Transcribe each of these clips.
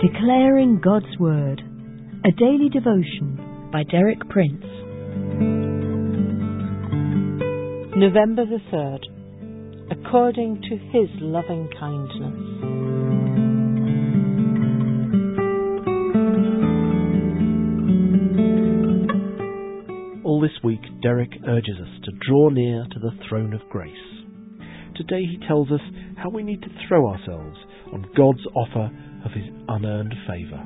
Declaring God's Word, a daily devotion by Derek Prince. November the 3rd, according to His loving kindness. All this week, Derek urges us to draw near to the throne of grace. Today he tells us how we need to throw ourselves on God's offer of His unearned favour.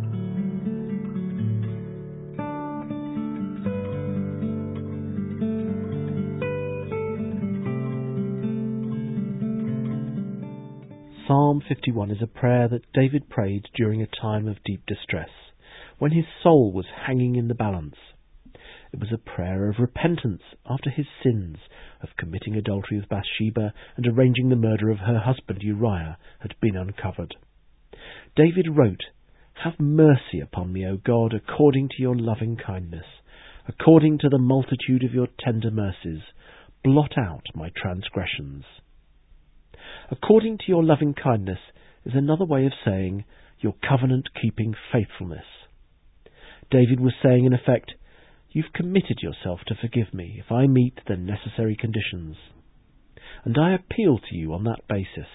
Psalm 51 is a prayer that David prayed during a time of deep distress, when his soul was hanging in the balance. It was a prayer of repentance after his sins of committing adultery with Bathsheba and arranging the murder of her husband Uriah had been uncovered. David wrote, "Have mercy upon me, O God, according to your loving kindness. According to the multitude of your tender mercies, blot out my transgressions." According to your loving kindness is another way of saying your covenant-keeping faithfulness. David was saying, in effect, "You've committed yourself to forgive me if I meet the necessary conditions. And I appeal to you on that basis."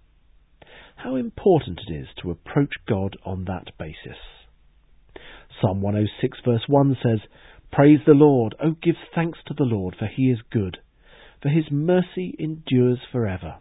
How important it is to approach God on that basis. Psalm 106 verse 1 says, "Praise the Lord, O give thanks to the Lord, for He is good, for His mercy endures forever."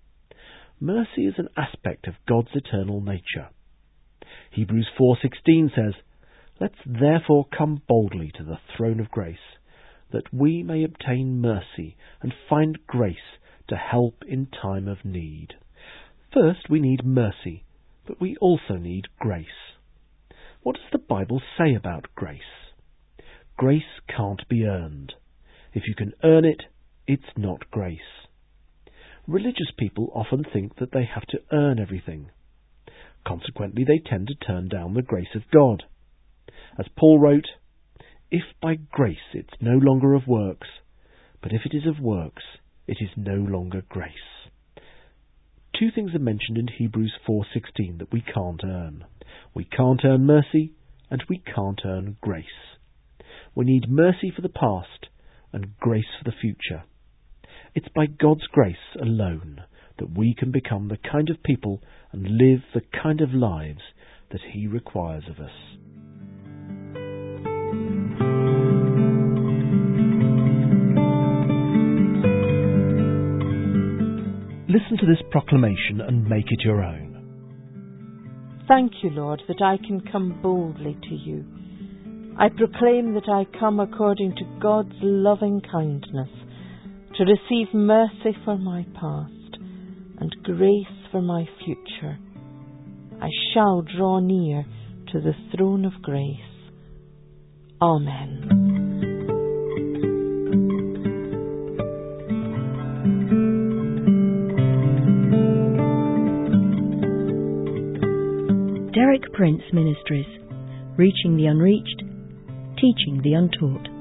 Mercy is an aspect of God's eternal nature. Hebrews 4:16 says, "Let's therefore come boldly to the throne of grace, that we may obtain mercy and find grace to help in time of need." First, we need mercy, but we also need grace. What does the Bible say about grace? Grace can't be earned. If you can earn it, it's not grace. Religious people often think that they have to earn everything. Consequently, they tend to turn down the grace of God. As Paul wrote, "If by grace it's no longer of works, but if it is of works, it is no longer grace." Two things are mentioned in Hebrews 4:16 that we can't earn. We can't earn mercy, and we can't earn grace. We need mercy for the past and grace for the future. It's by God's grace alone that we can become the kind of people and live the kind of lives that He requires of us. Listen to this proclamation and make it your own. Thank you, Lord, that I can come boldly to you. I proclaim that I come according to God's loving kindness, to receive mercy for my past and grace for my future. I shall draw near to the throne of grace. Amen. Derek Prince Ministries, reaching the unreached, teaching the untaught.